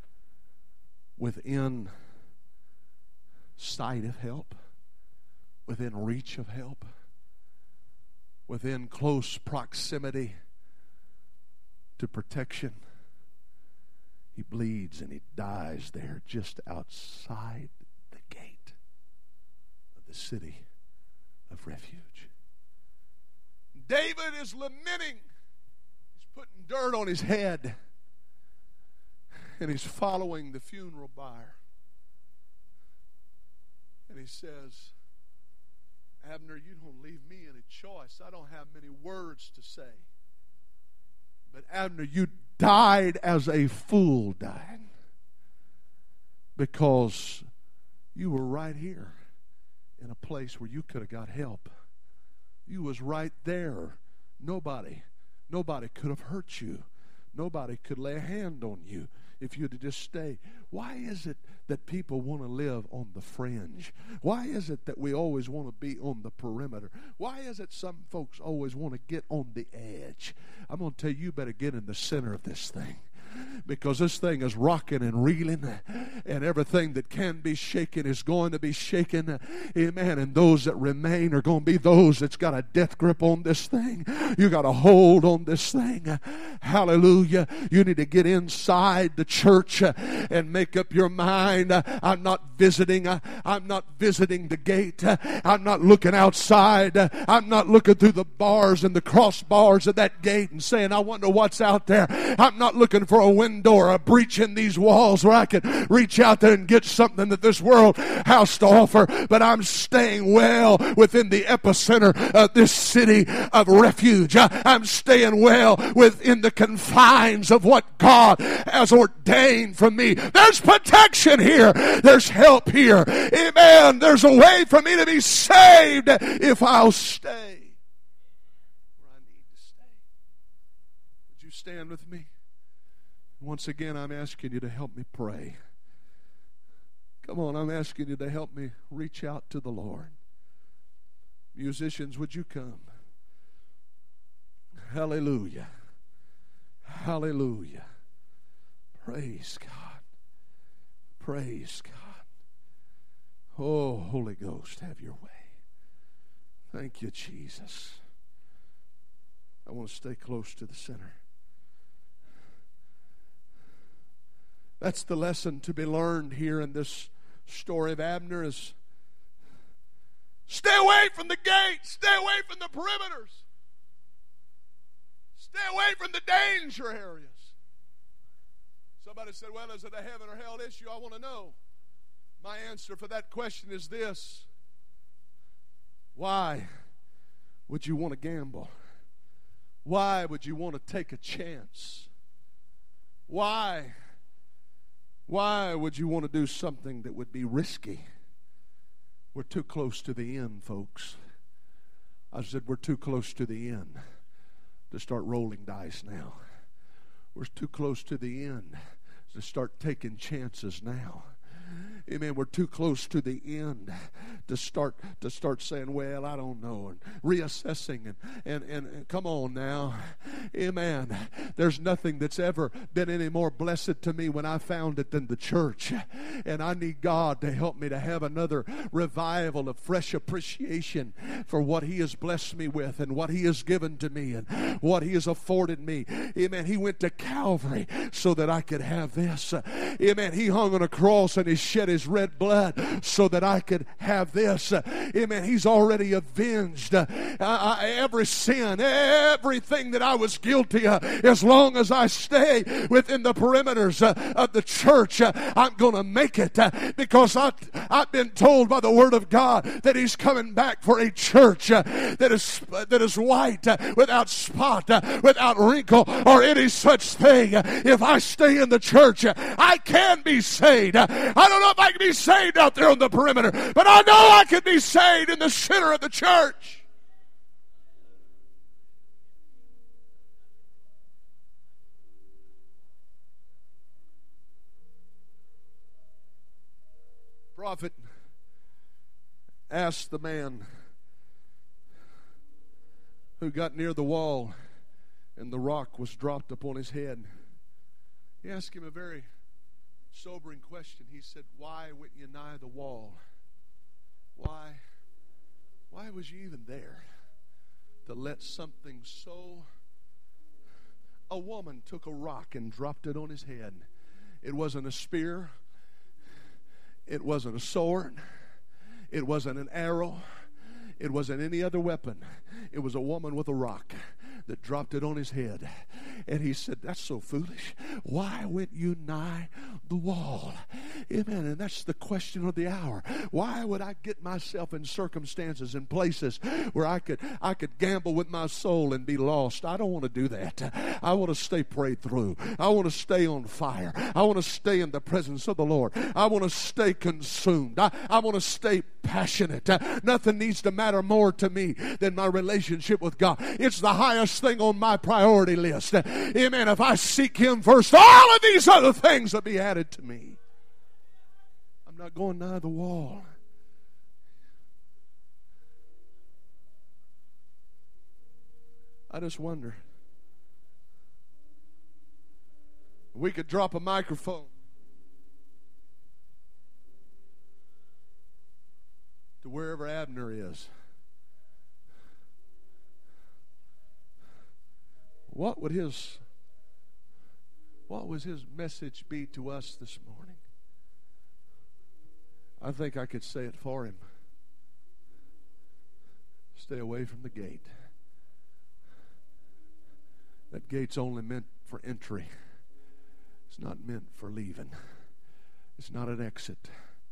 S1: within sight of help, within reach of help, within close proximity to protection. He bleeds and he dies there just outside the gate of the city of refuge. David is lamenting. He's putting dirt on his head. And he's following the funeral bier. And he says, "Abner, you don't leave me any choice. I don't have many words to say. But Abner, you died as a fool died. Because you were right here in a place where you could have got help. You was right there. Nobody, nobody could have hurt you. Nobody could lay a hand on you. if you'd just stay. Why is it that people want to live on the fringe? Why is it that we always want to be on the perimeter? Why is it some folks always want to get on the edge? I'm going to tell you, you better get in the center of this thing. Because this thing is rocking and reeling, and everything that can be shaken is going to be shaken. Amen. And those that remain are going to be those that's got a death grip on this thing. You got a hold on this thing. Hallelujah. You need to get inside the church and make up your mind. I'm not visiting. I'm not visiting the gate. I'm not looking outside. I'm not looking through the bars and the crossbars of that gate and saying, I wonder what's out there. I'm not looking for a window or a breach in these walls where I can reach out there and get something that this world has to offer, but I'm staying well within the epicenter of this city of refuge. I'm staying well within the confines of what God has ordained for me. There's protection here. There's help here. Amen. There's a way for me to be saved if I'll stay where I need to stay. Would you stand with me? Once again, I'm asking you to help me pray. Come on, I'm asking you to help me reach out to the Lord. Musicians, would you come? Hallelujah. Hallelujah. Praise God. Praise God. Oh, Holy Ghost, have your way. Thank you, Jesus. I want to stay close to the center. That's the lesson to be learned here in this story of Abner is stay away from the gate. Stay away from the perimeters. Stay away from the danger areas. Somebody said, well, is it a heaven or hell issue? I want to know. My answer for that question is this. Why would you want to gamble? Why would you want to take a chance? Why? Why would you want to do something that would be risky? We're too close to the end, folks. I said we're too close to the end to start rolling dice now. We're too close to the end to start taking chances now. Amen. We're too close to the end to start to start saying, well, I don't know, and reassessing and, and, and, and come on now. Amen. There's nothing that's ever been any more blessed to me when I found it than the church. And I need God to help me to have another revival of fresh appreciation for what He has blessed me with and what He has given to me and what He has afforded me. Amen. He went to Calvary so that I could have this. Amen. He hung on a cross and He shed His red blood so that I could have this. Amen. He's already avenged uh, uh, every sin, everything that I was guilty of. As long as I stay within the perimeters uh, of the church, uh, I'm going to make it uh, because I, I've been told by the Word of God that He's coming back for a church uh, that is uh, that is white, uh, without spot, uh, without wrinkle, or any such thing. Uh, if I stay in the church, uh, I can be saved. Uh, I don't know if I can be saved out there on the perimeter, but I know I can be saved in the center of the church. Prophet asked the man who got near the wall and the rock was dropped upon his head. He asked him a very sobering question. He said, why went you nigh the wall? Why? Why was you even there to let something so... A woman took a rock and dropped it on his head. It wasn't a spear. It wasn't a sword. It wasn't an arrow. It wasn't any other weapon. It was a woman with a rock that dropped it on his head. And he said, that's so foolish. Why went you nigh the wall? Amen. And that's the question of the hour. Why would I get myself in circumstances and places where I could I could gamble with my soul and be lost? I don't want to do that. I want to stay prayed through. I want to stay on fire. I want to stay in the presence of the Lord. I want to stay consumed. I, I want to stay passionate. Uh, nothing needs to matter more to me than my relationship with God. It's the highest thing on my priority list. Uh, amen. If I seek Him first, all of these other things will be added to me. I'm not going nigh the wall. I just wonder. We could drop a microphone to wherever Abner is. What would his what would his message be to us this morning? I think I could say it for him. Stay away from the gate. That gate's only meant for entry. It's not meant for leaving. It's not an exit.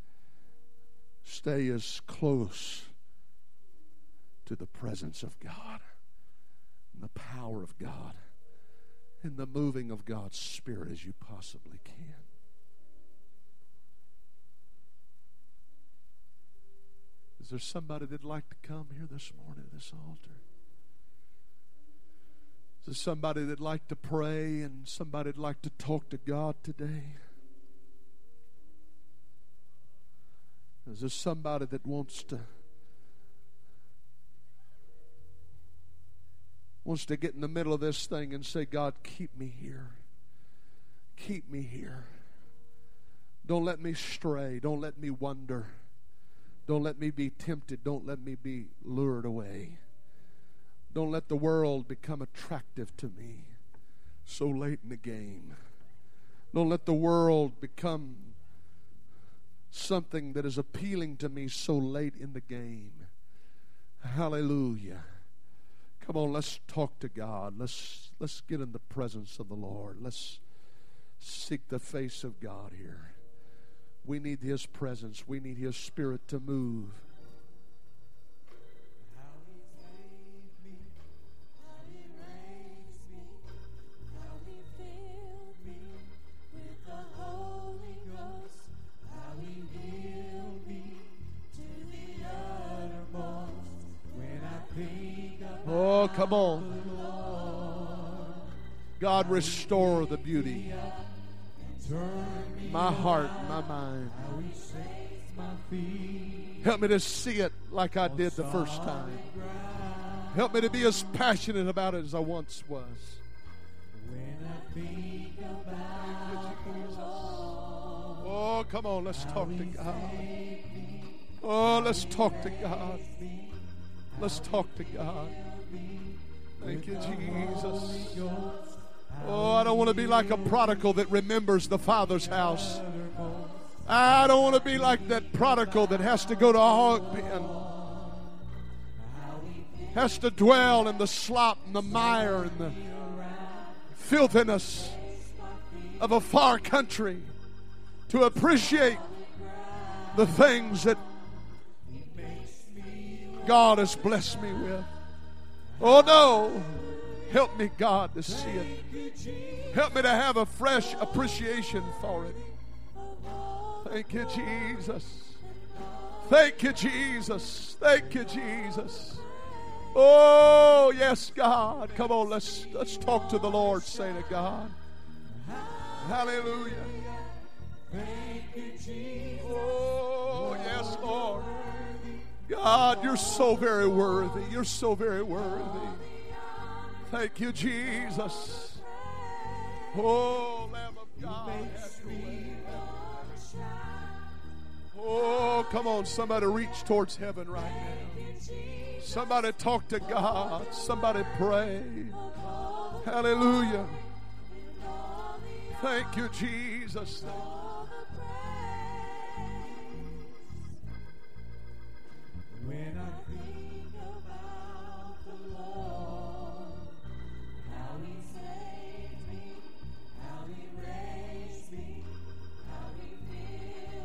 S1: Stay as close to the presence of God and the power of God and the moving of God's Spirit as you possibly can. Is there somebody that'd like to come here this morning to this altar? Is there somebody that'd like to pray and somebody that'd like to talk to God today? Is there somebody that wants to wants to get in the middle of this thing and say, God, keep me here. Keep me here. Don't let me stray. Don't let me wander. Don't let me be tempted. Don't let me be lured away. Don't let the world become attractive to me so late in the game. Don't let the world become something that is appealing to me so late in the game. Hallelujah. Come on, let's talk to God. Let's let's get in the presence of the Lord. Let's seek the face of God here. We need His presence. We need His Spirit to move. Oh, come on. God, restore the beauty. My heart, my mind. Help me to see it like I did the first time. Help me to be as passionate about it as I once was. Oh, come on, let's talk to God. Oh, let's talk to God. Let's talk to God. Thank you, Jesus. Oh, I don't want to be like a prodigal that remembers the Father's house. I don't want to be like that prodigal that has to go to a hog pen. Has to dwell in the slop and the mire and the filthiness of a far country to appreciate the things that God has blessed me with. Oh no, help me, God, to see it. Help me to have a fresh appreciation for it. Thank you, Jesus. Thank you, Jesus. Thank you, Jesus. Oh, yes, God. Come on, let's let's talk to the Lord, say to God. Hallelujah. Oh, yes, Lord. God, you're so very worthy. You're so very worthy. Thank you, Jesus. Oh, Lamb of God, have your way. Oh, come on, somebody reach towards heaven right now. Somebody talk to God. Somebody pray. Hallelujah. Thank you, Jesus. Thank you. When I think about the Lord, how He saved me, how He raised me, how He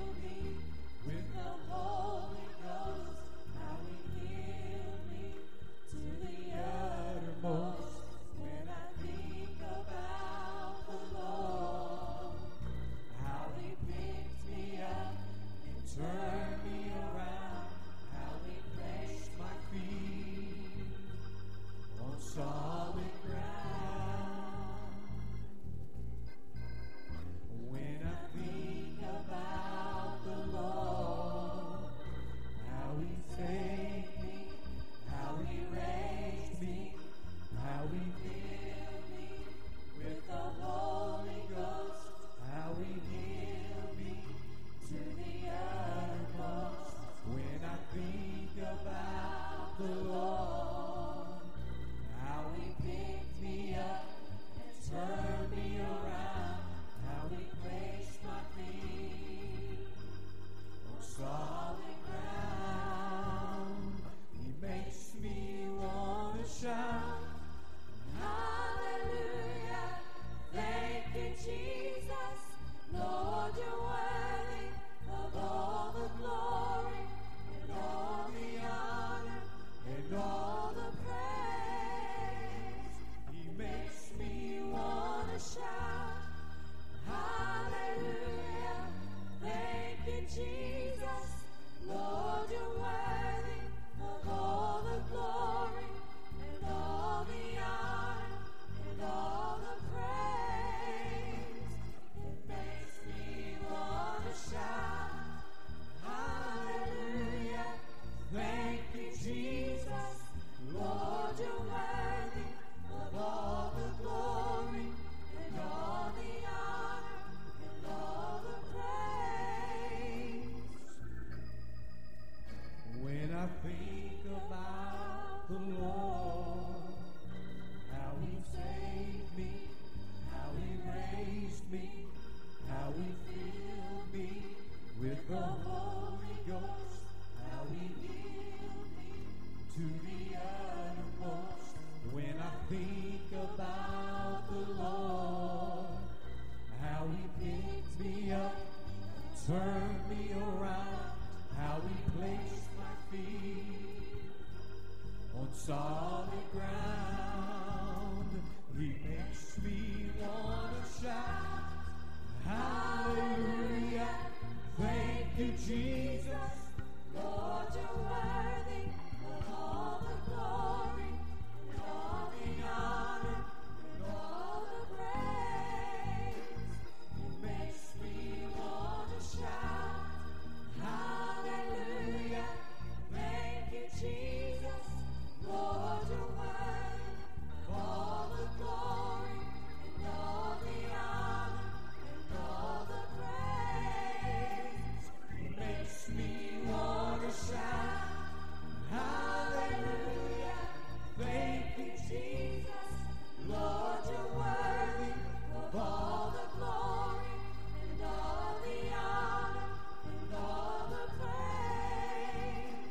S2: turn me around, how He placed my feet on solid ground. He makes me want to shout, hallelujah, thank you, Jesus. Lord, you're worthy of all the glory, and all the honor, and all the praise. It makes me want to shout, hallelujah, thank you, Jesus. Lord, you're worthy of all the glory, and all the honor, and all the praise. It makes me want to shout, hallelujah, thank you, Jesus. Lord, you're worthy of all the glory, and all the honor, and all the praise.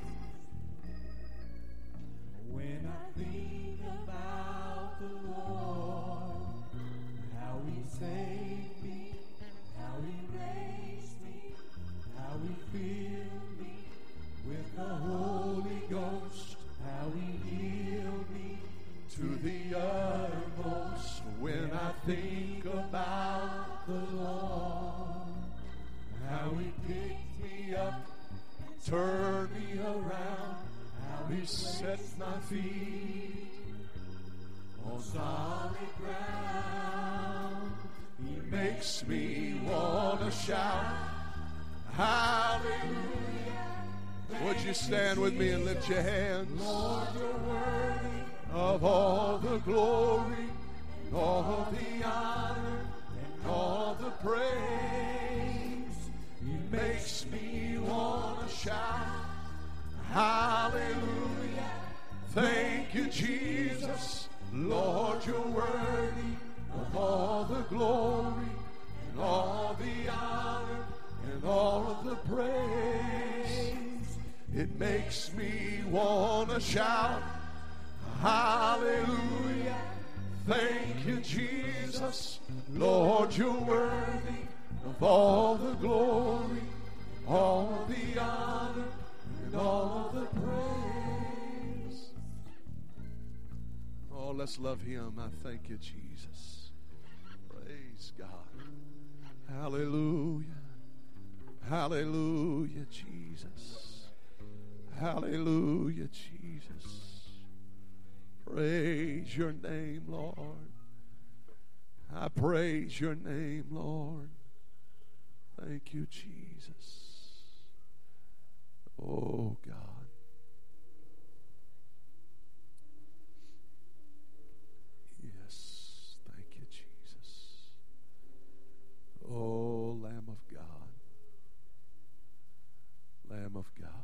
S2: When I think about the Lord, how He saved me, how He raised me, how He filled me with the Holy Ghost, how He healed me
S1: To the uttermost, when I think about
S2: the Lord,
S1: how He picked me up, turned me around, how He set my feet on solid ground. He makes me want to shout, hallelujah. Would you stand with me and lift your hands?
S2: Lord, you're worthy
S1: Of all the glory, and all the honor, and all the praise. He makes me want to shout, hallelujah, thank you, Jesus. Lord, you're worthy of all the glory, and all the honor, and all of the praise. It makes me want to shout, hallelujah, thank you, Jesus. Lord, you're worthy of all the glory, all the honor, and all of the praise. Oh, let's love Him. I thank you, Jesus. Praise God. Hallelujah. Hallelujah, Jesus. Hallelujah, Jesus. Praise your name, Lord. I praise your name, Lord. Thank you, Jesus. Oh, God. Yes, thank you, Jesus. Oh, Lamb of God. Lamb of God.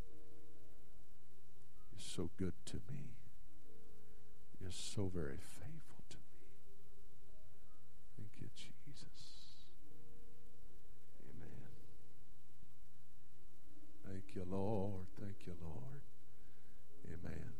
S1: You're so good to me. You're so very faithful to me. Thank you, Jesus. Amen. Thank you, Lord. Thank you, Lord. Amen.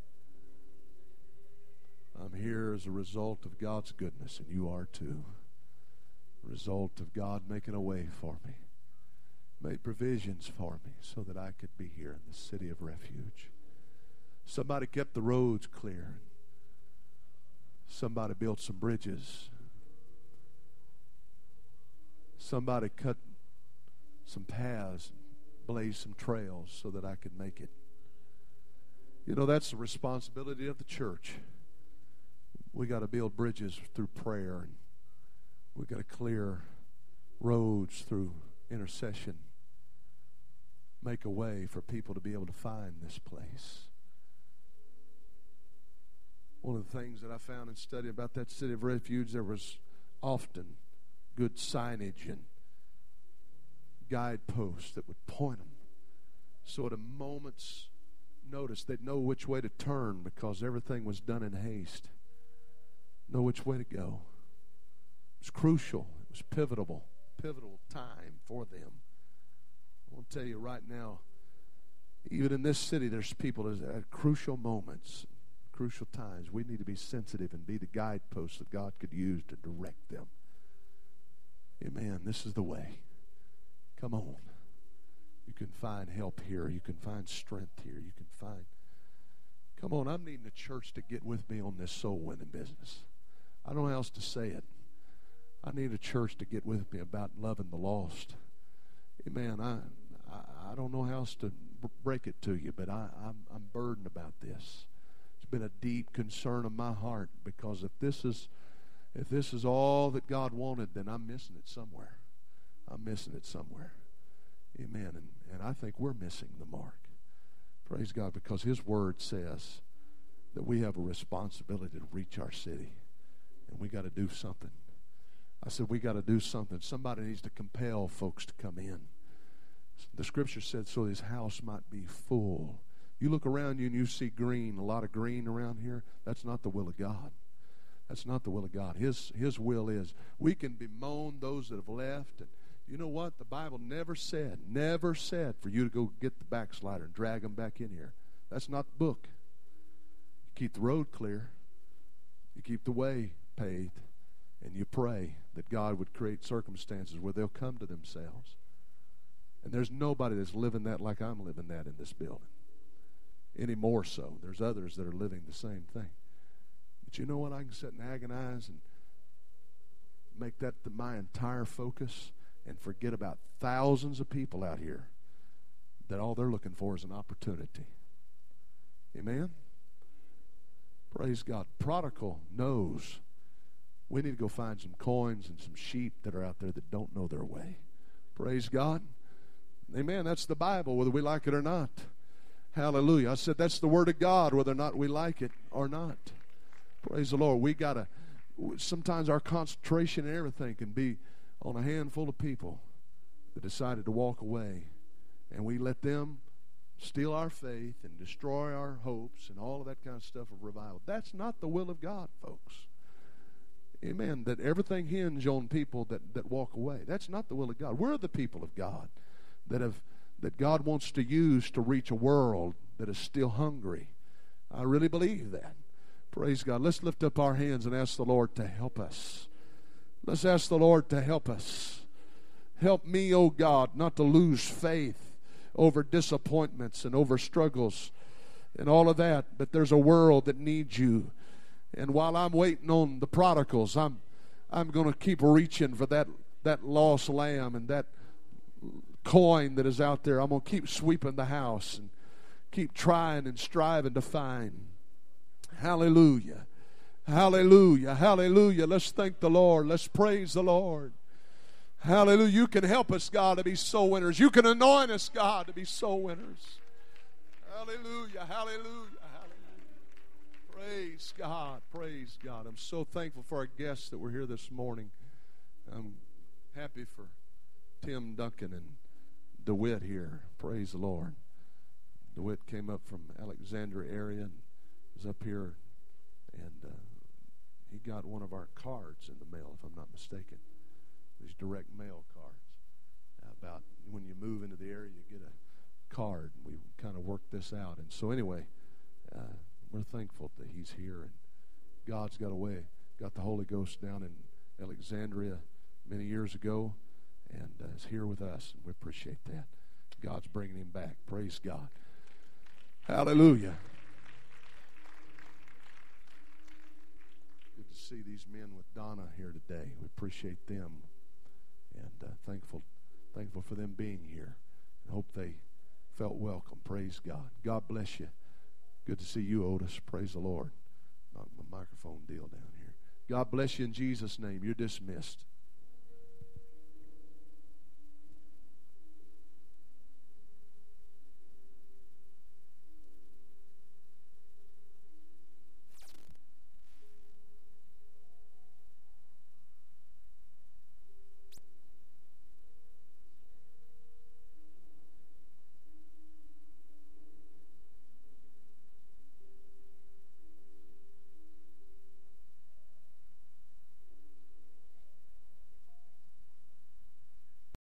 S1: I'm here as a result of God's goodness, and you are too. A result of God making a way for me, made provisions for me so that I could be here in the city of refuge. Somebody kept the roads clear. Somebody built some bridges. Somebody cut some paths, blazed some trails so that I could make it. You know, that's the responsibility of the church. We got to build bridges through prayer, and we got to clear roads through intercession. Make a way for people to be able to find this place. One of the things that I found in studying about that city of refuge, there was often good signage and guideposts that would point them. So at a moment's notice, they'd know which way to turn because everything was done in haste. Know which way to go. It was crucial. It was pivotal. Pivotal time for them. I want to tell you right now, even in this city, there's people at crucial moments, crucial times. We need to be sensitive and be the guideposts that God could use to direct them. Amen. This is the way. Come Come on. You can find help here. You can find strength here. You can find... Come on, I'm needing a church to get with me on this soul winning business. I don't know how else to say it. I need a church to get with me about loving the lost. Amen. I I, I don't know how else to b- break it to you, but I, I'm, I'm burdened about this. It's been a deep concern of my heart, because if this is if this is all that God wanted, then I'm missing it somewhere. I'm missing it somewhere. Amen. And, and I think we're missing the mark. Praise God, because His Word says that we have a responsibility to reach our city. And we got to do something. I said we got to do something. Somebody needs to compel folks to come in. The Scripture said so His house might be full. You look around you and you see green, a lot of green around here. That's not the will of God. That's not the will of God. His, His will is we can bemoan those that have left. And you know what? The Bible never said, never said for you to go get the backslider and drag them back in here. That's not the book. You keep the road clear. You keep the way paved. And you pray that God would create circumstances where they'll come to themselves. And there's nobody that's living that like I'm living that in this building. Any more so. There's others that are living the same thing. But you know what? I can sit and agonize and make that my entire focus and forget about thousands of people out here that all they're looking for is an opportunity. Amen? Praise God. Prodigal knows we need to go find some coins and some sheep that are out there that don't know their way. Praise God. Amen. That's the Bible, whether we like it or not. Hallelujah. I said that's the Word of God, whether or not we like it or not. Praise the Lord. We got to, sometimes our concentration and everything can be on a handful of people that decided to walk away. And we let them steal our faith and destroy our hopes and all of that kind of stuff of revival. That's not the will of God, folks. Amen. That everything hinge on people that, that walk away. That's not the will of God. We're the people of God that have that God wants to use to reach a world that is still hungry. I really believe that. Praise God. Let's lift up our hands and ask the Lord to help us. Let's ask the Lord to help us. Help me, oh God, not to lose faith over disappointments and over struggles and all of that. But there's a world that needs you. And while I'm waiting on the prodigals, I'm I'm going to keep reaching for that, that lost lamb and that coin that is out there. I'm going to keep sweeping the house and keep trying and striving to find. Hallelujah. Hallelujah. Hallelujah. Let's thank the Lord. Let's praise the Lord. Hallelujah. You can help us, God, to be soul winners. You can anoint us, God, to be soul winners. Hallelujah. Hallelujah. Praise God. Praise God. I'm so thankful for our guests that were here this morning. I'm happy for Tim Duncan and DeWitt here. Praise the Lord. DeWitt came up from Alexandria area and was up here, and uh, he got one of our cards in the mail, if I'm not mistaken. These direct mail cards. About when you move into the area, you get a card. We kind of worked this out. And so anyway, uh, we're thankful that he's here, and God's got a way, got the Holy Ghost down in Alexandria many years ago, and uh, is here with us, and we appreciate that. God's bringing him back. Praise God. Hallelujah. Good to see these men with Donna here today. We appreciate them, and uh, thankful, thankful for them being here. I hope they felt welcome. Praise God. God bless you. Good to see you, Otis. Praise the Lord. Knock my microphone deal down here. God bless you in Jesus' name. You're dismissed.